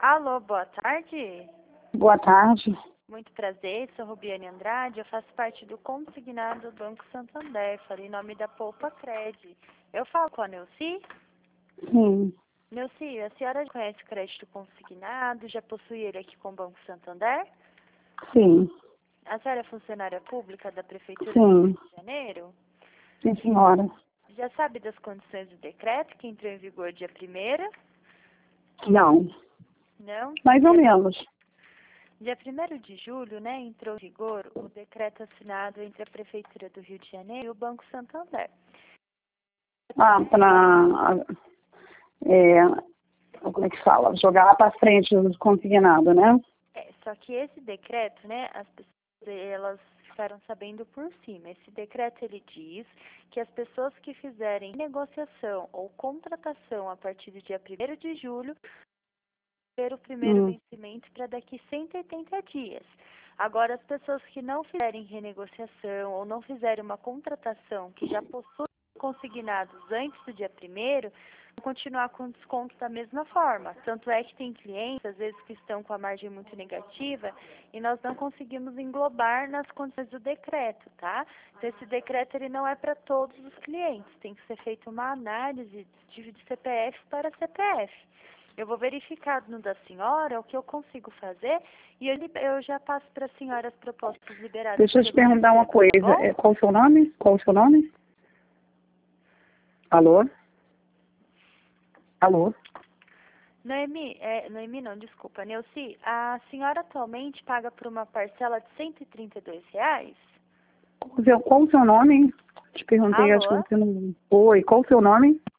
Alô, boa tarde. Boa tarde. Muito prazer, sou Rubiane Andrade, eu faço parte do consignado do Banco Santander, falei em nome da Poupa Cred. Eu falo com a Neuci? Sim, Neuci, a senhora conhece o crédito consignado, já possui ele aqui com o Banco Santander? sim, A senhora é funcionária pública da Prefeitura do sim, Rio de Janeiro? sim, senhora. Já sabe das condições do decreto que entrou em vigor dia 1º? Não, Não? mais ou menos. Dia 1º de julho, né, entrou em vigor o decreto assinado entre a Prefeitura do Rio de Janeiro e o Banco Santander. Como é que fala? Jogar lá para frente o consignado, né? Só que esse decreto, né, as pessoas, elas ficaram sabendo por cima. Esse decreto, ele diz que as pessoas que fizerem negociação ou contratação a partir do dia 1º de julho, ter o primeiro vencimento para daqui 180 dias. Agora, as pessoas que não fizerem renegociação ou não fizerem uma contratação que já possuem consignados antes do dia 1º, vão continuar com desconto da mesma forma. Tanto é que tem clientes, às vezes, que estão com a margem muito negativa e nós não conseguimos englobar nas condições do decreto, tá? Então, esse decreto ele não é para todos os clientes. Tem que ser feita uma análise de CPF para CPF. Eu vou verificar no da senhora o que eu consigo fazer e eu já passo para a senhora as propostas liberadas. Deixa eu te perguntar uma coisa. Tá, Qual o seu nome? Qual o seu nome? Alô? Alô? Noemi não, desculpa. Neuci, a senhora atualmente paga por uma parcela de R$ 132? Qual o seu nome? Te perguntei, acho que Alô? você não... Oi, qual o seu nome?